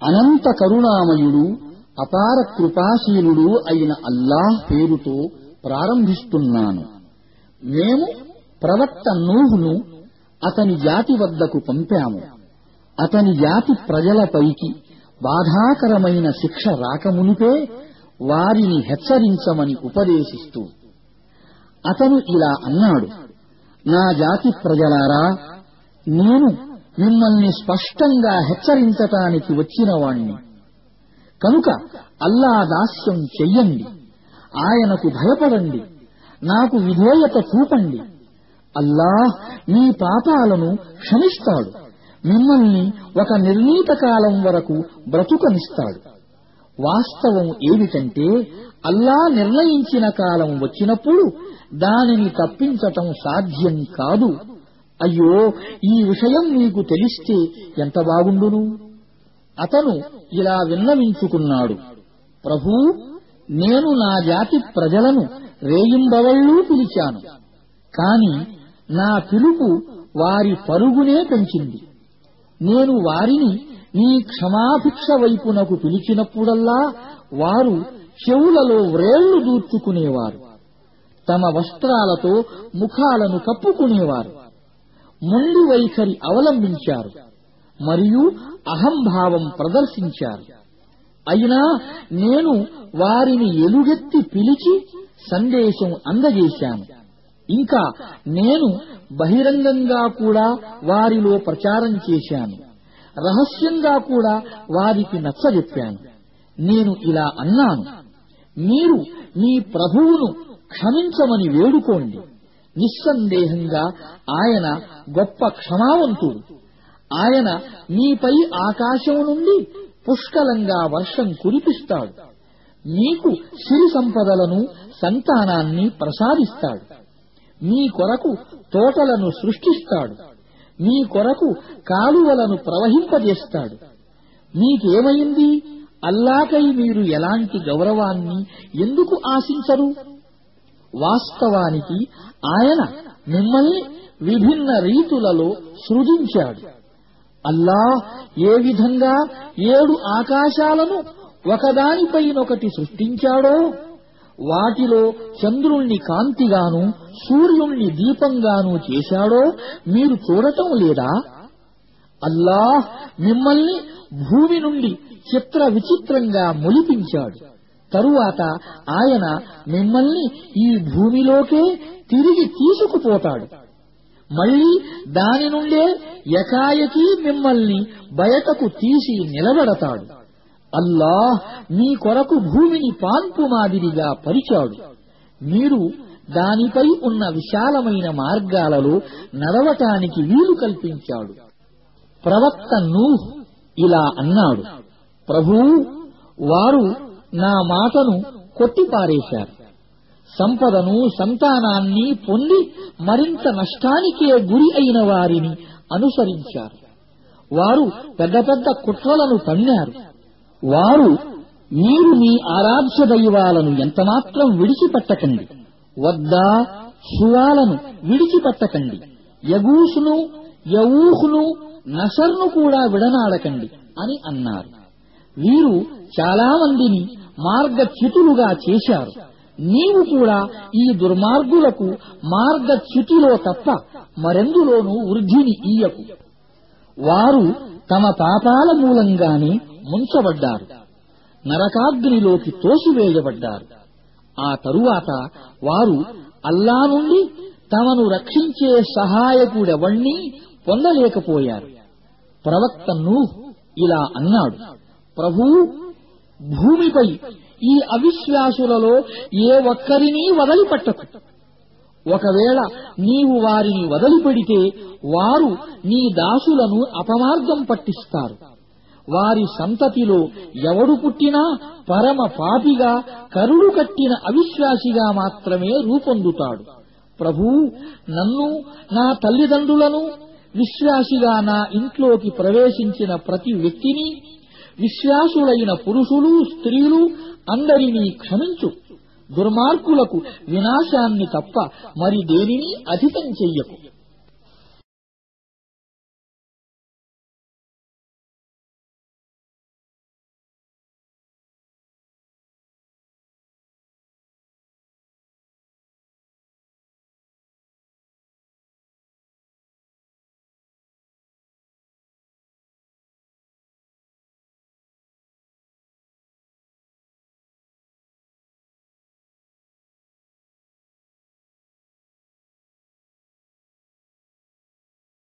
అనంత కరుణామయుడు అపార కృపాశీలుడు అయిన అల్లాహ్ పేరుతో ప్రారంభిస్తున్నాను. మేము ప్రవక్త నూహును అతని జాతి వద్దకు పంపాము. అతని జాతి ప్రజలపైకి బాధాకరమైన శిక్ష రాకమునుపే వారిని హెచ్చరించమని ఉపదేశిస్తూ అతను ఇలా అన్నాడు: నా జాతి ప్రజలారా, నేను మిమ్మల్ని స్పష్టంగా హెచ్చరించటానికి వచ్చినవాణ్ణి. కనుక అల్లా దాస్యం చెయ్యండి, ఆయనకు భయపడండి, నాకు విధేయత చూపండి. అల్లాహ్ మీ పాపాలను క్షమిస్తాడు, మిమ్మల్ని ఒక నిర్ణీత కాలం వరకు బ్రతుకనిస్తాడు. వాస్తవం ఏమిటంటే, అల్లా నిర్ణయించిన కాలం వచ్చినప్పుడు దానిని తప్పించటం సాధ్యం కాదు. అయ్యో, ఈ విషయం మీకు తెలిస్తే ఎంత బాగుండును. అతను ఇలా విన్నవించుకున్నాడు: ప్రభూ, నేను నా జాతి ప్రజలను రేయింబవళ్ళూ పిలిచాను, కాని నా పిలుపు వారి పరుగునే పెంచింది. నేను వారిని నీ క్షమాభిక్ష వైపునకు పిలిచినప్పుడల్లా వారు చెవులలో వ్రేళ్లు దూర్చుకునేవారు, తమ వస్త్రాలతో ముఖాలను కప్పుకునేవారు, మొండి వైఖరి అవలంబించారు మరియు అహంభావం ప్రదర్శించారు. అయినా నేను వారిని ఎలుగెత్తి పిలిచి సందేశం అందజేశాను. ఇంకా నేను బహిరంగంగా కూడా వారిలో ప్రచారం చేశాను, రహస్యంగా కూడా వారికి నచ్చజెప్పాను. నేను ఇలా అన్నాను: మీరు మీ ప్రభువును క్షమించమని వేడుకోండి. నిస్సందేహంగా ఆయన గొప్ప క్షమావంతుడు. ఆయన మీపై ఆకాశం నుండి పుష్కలంగా వర్షం కురిపిస్తాడు, మీకు సిరి సంపదలను సంతానాన్ని ప్రసాదిస్తాడు, మీ కొరకు తోటలను సృష్టిస్తాడు, మీ కొరకు కాలువలను ప్రవహింపజేస్తాడు. మీకేమైంది? అల్లాకై మీరు ఎలాంటి గౌరవాన్ని ఎందుకు ఆశించరు? వాస్తవానికి ఆయన మిమ్మల్ని విభిన్న రీతులలో సృజించాడు. అల్లాహ్ ఏ విధంగా 7 ఆకాశాలను ఒకదానిపైనొకటి సృష్టించాడో, వాటిలో చంద్రుణ్ణి కాంతిగాను సూర్యుణ్ణి దీపంగాను చేశాడో మీరు చూడటం లేదా? అల్లాహ్ మిమ్మల్ని భూమి నుండి చిత్ర విచిత్రంగా మొలిపించాడు. తరువాత ఆయన మిమ్మల్ని ఈ భూమిలోకే తిరిగి తీసుకుపోతాడు. మళ్లీ దాని నుండే ఎకాయకీ మిమ్మల్ని బయటకు తీసి నిలబెడతాడు. అల్లాహ్ మీ కొరకు భూమిని పాన్పు మాదిరిగా పరిచాడు. మీరు దానిపై ఉన్న విశాలమైన మార్గాలలో నడవటానికి వీలు కల్పించాడు. ప్రవక్త నూహ్ ఇలా అన్నాడు: ప్రభూ, వారు నా మాటను కొట్టిపారేశారు. సంపదను సంతానాన్ని పొంది మరింత నష్టానికే గురి అయిన వారిని అనుసరించారు. వారు పెద్ద పెద్ద కుట్రలను పన్నారు. వారు మీరు మీ ఆరాధ్య దైవాలను ఎంతమాత్రం విడిచిపెట్టకండి, వద్దా సువాలను విడిచిపెట్టకండి, యగూసును యవూహును నసర్ను కూడా విడనాడకండి అని అన్నారు. వీరు చాలా మందిని మార్గచ్యుతులుగా చేశారు. నీవు కూడా ఈ దుర్మార్గులకు మార్గచ్యుతిలో తప్ప మరెందులోనూ వృద్ధిని ఇయ్యకు. వారు తమ పాపాల మూలంగానే ముంచబడ్డారు, నరకాగ్నిలోకి తోసివేయబడ్డారు. ఆ తరువాత వారు అల్లా నుండి తమను రక్షించే సహాయకుడెవణ్ణీ పొందలేకపోయారు. ప్రవక్త నూహ్ ఇలా అన్నాడు: ప్రభూ, భూమిపై ఈ అవిశ్వాసులలో ఏ ఒక్కరినీ వదిలిపెట్టకు. ఒకవేళ నీవు వారిని వదిలిపెడితే వారు నీ దాసులను అపమార్గం పట్టిస్తారు. వారి సంతతిలో ఎవడు పుట్టినా పరమ పాపిగా, కరుడు కట్టిన అవిశ్వాసిగా మాత్రమే రూపొందుతాడు. ప్రభూ, నన్ను, నా తల్లిదండ్రులను, విశ్వాసిగా నా ఇంట్లోకి ప్రవేశించిన ప్రతి వ్యక్తిని, విశ్వాసులైన పురుషులు స్త్రీలు అందరినీ క్షమించు. దుర్మార్గులకు వినాశాన్ని తప్ప మరి దేనిని అధికం చెయ్యకు.